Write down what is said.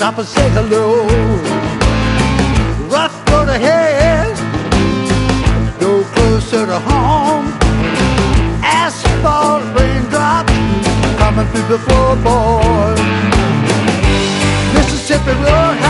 stop and say hello. Rough road ahead, go closer to home. Asphalt raindrops coming through the floorboard. Mississippi Road.